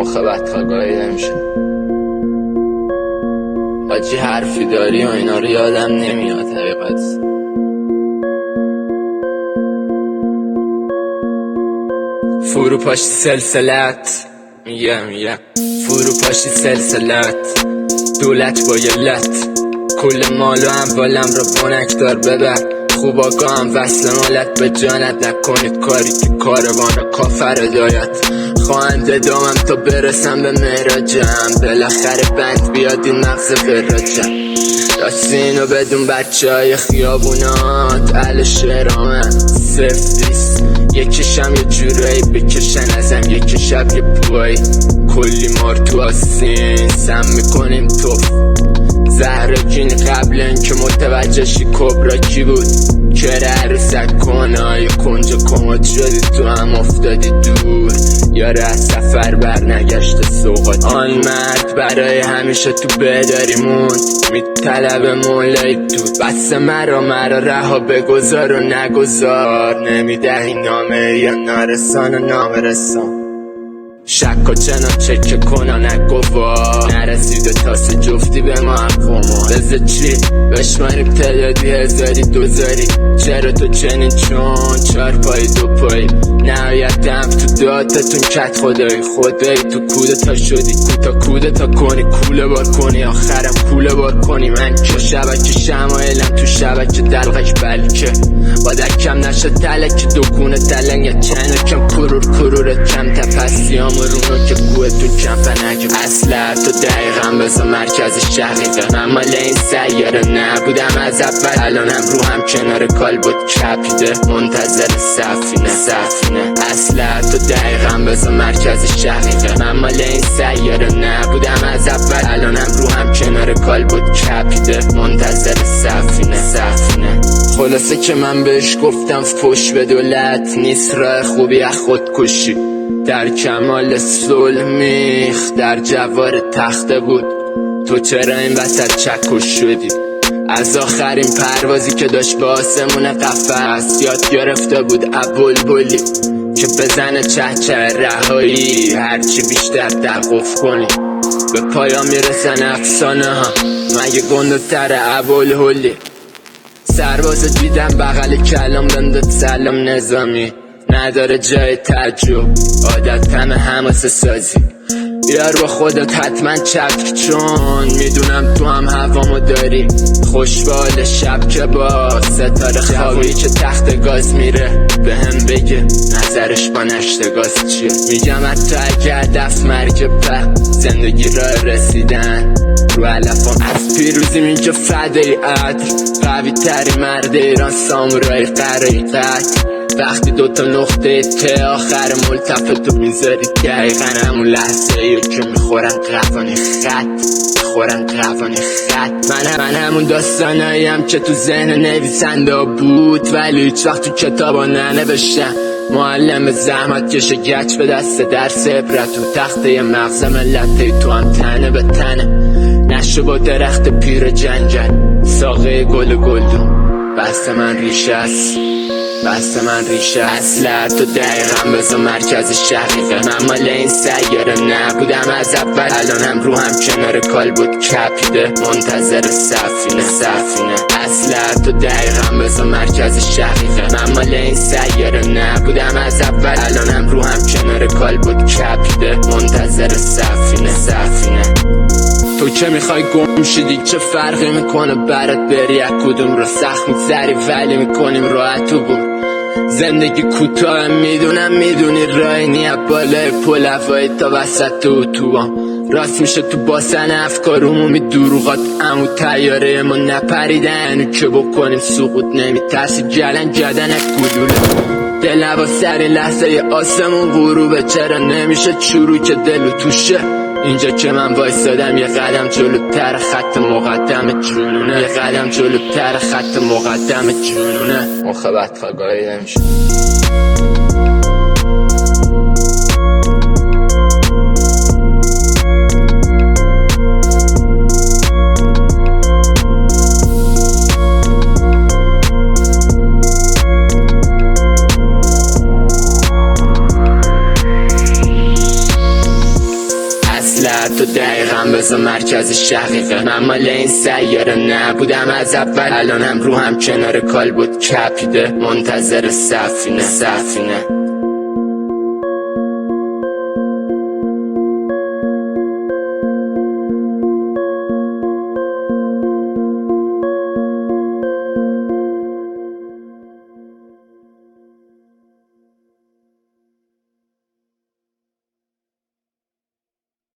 مخ بدخواه گاهیده میشه. حاجی حرفی داری و اینا رو یادم نمیاد حقیقت. فروپاشی سلسلت میگم فروپاشی سلسلت، دولت با یلت، کل مال و اموالم را بنکدار ببر، خوب آگاهم وصل مالت به جانت، نکنید کاری که کاروان کافر دایت. خواهند ادامم تا برسم به معراجم، بالاخره بند بیاد این مغز فراجم. راستی اینو بدون بچه های خیابونات اهل شهرامن سفیست، یکیشم یه جورایی بکشن ازم، یک شب یه پوایی کلی مار تو آسین سم میکنیم توف. زهراکین قبل اینکه متوجه شی کبرا کی بود، کره عروسک کنای کنج کمد شدی تو هم افتادی دور، یاره از سفر بر نگشت سوقات. آن مرد برای همیشه تو بداری موند، میطلب مولای دود، بس مرا رها بگذار و نگذار، نمیدهی نامه یا نارسان و نامرسان. شک و چنان چکه کنن نگوار، نرسیده تاس جفتی به ما قمار. بزه چی؟ بشماریم تعدادی هزاری دوزاری، چرا تو چنین چون چار پایی دو پایی، نهایت هم تو داتتون کت خدایی تو کوده تا شدی کوده تا کنی کوله بار کنی، آخرم کوله بار کنی. من که شبکه شمایلم تو شبکه دلغش، بلکه با دکم نشه تلکی دکونه تلنگ چنکم کرورت کم تپسیام و رونو که گوهتون کم فنگم. اصلا تو دقیقم بزا مرکز شقیقه، من مال این سیاره نبودم از اول، الانم رو هم کنار کالبد کپیده منتظر سفینه. اصلا تو دقیقم بزا مرکز شقیقه، من مال این سیاره نبودم از اول، الانم رو هم کنار کالبد کپیده منتظر سفینه. خلاصه که من بهش گفتم فوش به دولت نیست راه خوبی از خودکشی، در کمال صلح میخ در جوار تخته بود، تو چرا این وسط چکش شدی؟ از آخرین پروازی که داشت به آسمون قفس یاد گرفته بود بلی که بزنه چه رهایی، هرچی بیشتر توقف کنی به پایان میرسن افسانه ها، مگه گنده تر ابوالهولی. سرباز دیدم بغل کلام بندد سلام نظامی، نداره جای تعجب عادت همه حماسه سازی، بیار با خودت حتما چتر چون میدونم تو هم هوامو داری، خوش به حال شب که با ستاره خوابی که تخت گاز میره به هم بگه نظرش با نشت گاز چیه. میگم حتی اگه هدف مرگ په زندگی را رسیدن رو علفان از پیروزیم اینجا فدای عدل، قوی تری مرد ایران سامورای قرایی قتل، وقتی دوتا نقطه ته آخر ملتفتو میذاری دقیقا همون لحظه ایو که میخورن قوانی خط. من همون داستاناییم که تو ذهن نویسنده بود ولی هیچ وقت تو کتابا ننوشتم. معلم زحمت کشه گچ به دست درس عبرت و تخته مغز ملت، تو هم تنه به تنه نشو با درخت پیر جنگل، ساقه گلدون بست من ریشه است. اصلا تو دقیقم بزا مرکز شقیقه، من مال این سیاره نبودم از اول، الانم رو هم کنار کالبد کپیده منتظر سفینه. اصلا تو دقیقم بزا مرکز شقیقه، من مال این سیاره نبودم از اول، الانم رو هم کنار کالبد کپیده منتظر سفینه. تو که میخوای گم شدی چه فرقی میکنه برات بری از کدوم رو سخت میگذری ولی میکنیم راحت و بود. زندگی کوتاه میدونی راهی نیه بالای پل هوایی تا وسط اتوبان، راست میشه تو باسن افکار عمومی دروغات امو تیاره ما نپریدن که بکنیم سقوط نمیترسی جلن جدنک گلوله، دل نبا سری لحظه آسمون غروبه، چرا نمیشه چروک دلو توشه اینجا که من وایستادم یه قدم جلوتر خط مقدم جنونه. مخ بدخواه گاهیده میشه. بعد تو دقیقا بذار مرکز شقیقه. من مال این سیاره نبودم از اول، الانم رو هم کنار کال بود کپیده منتظر سفینه.